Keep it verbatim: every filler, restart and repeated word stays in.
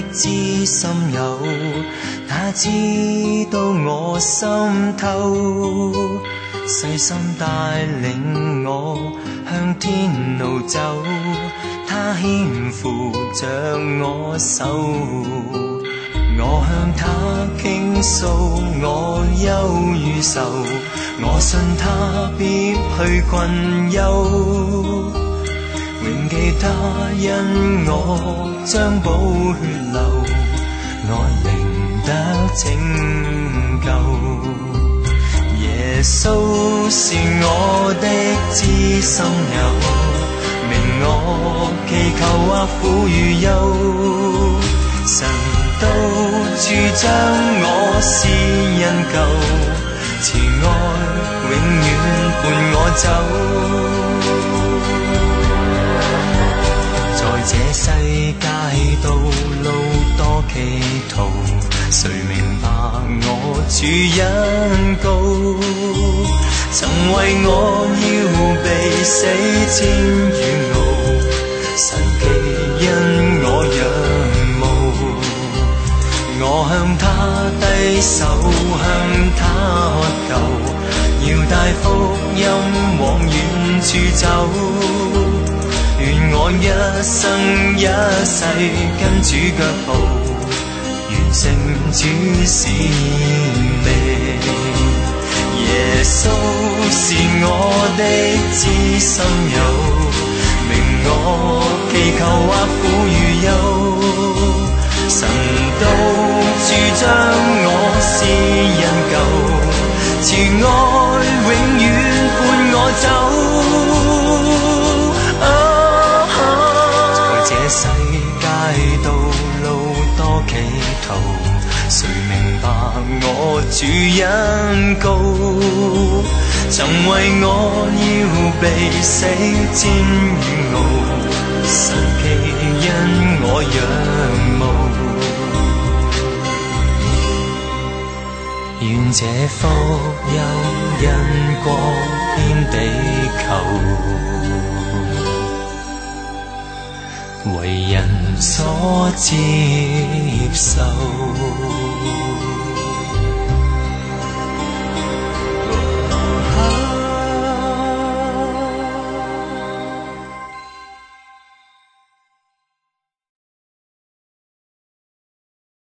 知心友，他知道我心透，細心帶領我向天路走，他牽扶着我手，我向他傾訴我憂與愁，我信他必去困憂，永記他因我將寶血流，愛靈得拯救。耶穌是我的知心友，明我祈求或苦與憂，神都主張我是恩救，慈愛永遠伴我走。在這世界道路多歧途，誰明白我主恩高？曾為我要被死煎與熬，神奇因我仰慕，我向他低手，向他渴求，要帶福音往遠處走。願我一生一世跟主腳步，完成主使命。耶穌是我的知心友，明我祈求或苦與憂，神都主張我是恩救，慈愛永遠伴我走。這世界道路多歧途，誰明白我主恩高？曾為我要被死煎與熬，神奇因我仰慕。願這福音因光遍地球，為人所接受。